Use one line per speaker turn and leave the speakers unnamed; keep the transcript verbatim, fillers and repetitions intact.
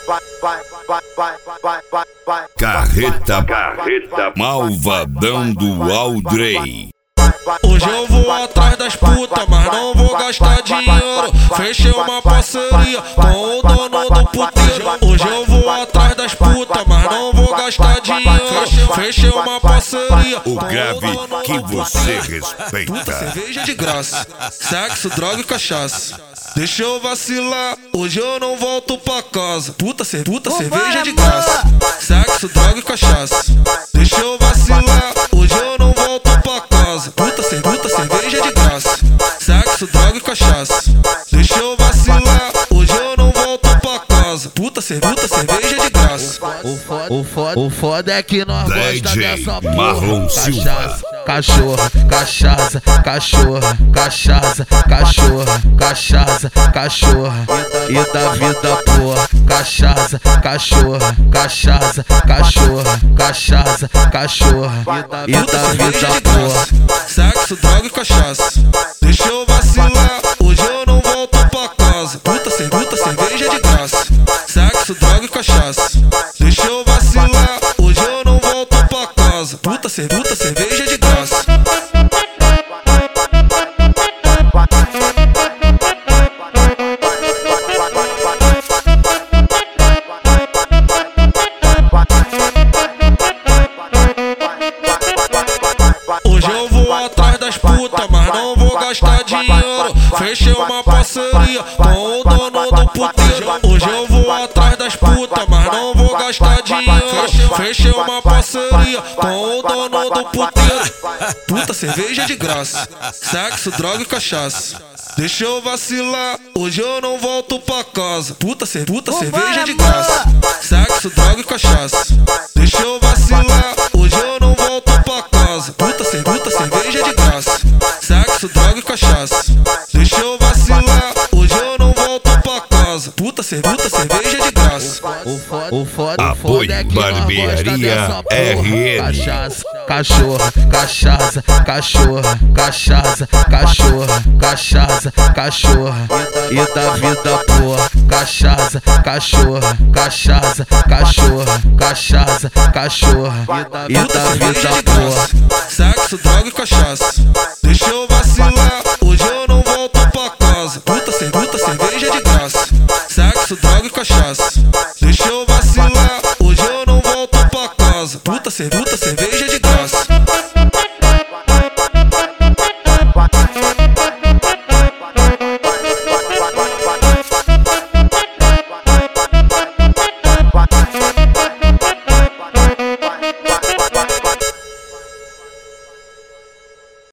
Carreta, carreta, malvadão do Aldrey.
Hoje eu vou atrás das putas, mas não vou gastar dinheiro. Fechei uma parceria com o dono do puteiro. Hoje eu vou atrás das putas, mas não vou gastar dinheiro. Fechei uma parceria.
O grave que você respeita.
Puta, cerveja de graça, sexo, droga e cachaça. Deixa eu vacilar, hoje eu não volto pra casa. Puta, cer puta cerveja de graça, sexo, droga e cachaça. Deixa eu vacilar, hoje eu não volto pra casa. Puta, cer puta cerveja de graça, sexo, droga e cachaça. Deixa eu vacilar, hoje eu não volto pra casa. Puta, cer puta cerveja de graça.
O foda, o foda, o foda é que nós gosta dessa porra.
Marlon Silva.
Cachorra, cachaça, cachorra, cachaça, cachorra, cachaça, cachorra. E da vida porra, cachaça, cachorra, cachaça, cachorra, cachaça, cachorra. E da vida porra.
Sexo, droga e cachaça. Deixa eu vacilar, hoje eu não volto pra casa. Puta, cer puta cerveja de graça, sexo, droga e cachaça. Deixa eu vacilar, hoje eu não volto pra casa. Puta, cer puta cerveja de graça. Hoje eu vou atrás das putas, mas não vou gastar dinheiro. Fechei uma parceria com o dono do puteiro. Hoje eu vou atrás das putas, mas não vou gastar dinheiro. Fechei uma parceria com o dono do puteiro. Puta, cerveja de graça, sexo, droga e cachaça. Deixa eu vacilar, hoje eu não volto pra casa. Puta, cer puta cerveja de graça, sexo, droga e cachaça. Deixa eu vacilar, hoje eu não volto pra casa. Puta, cer puta cerveja de graça, sexo, droga e cachaça. Deixa eu vacilar, hoje eu não volto pra casa. Puta, cer puta cerveja de graça.
O foda, o foda, o
Apoio
foda é que nós gosta
Barbearia
dessa
R
porra.
N.
Cachaça, cachorra, cachaça, cachorra, cachaça, cachorra, cachaça, cachorra. E da vida porra, cachaça, cachorra, cachaça, cachorra, cachaça, cachorra. E da vida porra.
Sexo, droga e cachaça. Deixa eu vacilar, hoje eu não volto pra casa. Puta, cer puta cerveja de graça, sexo, droga e cachaça. Deixa eu vacilar, hoje eu não volto pra casa. Puta, cer puta cerveja